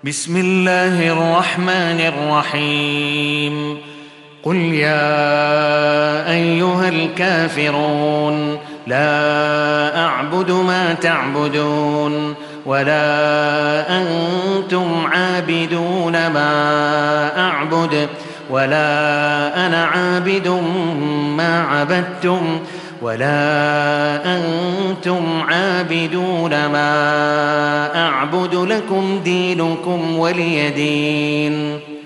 بسم الله الرحمن الرحيم. قل يا أيها الكافرون لا أعبد ما تعبدون ولا أنتم عابدون ما أعبد ولا أنا عابد ما عبدتم ولا أنتم عابدون ما أعبد لكم دينكم ولي دين.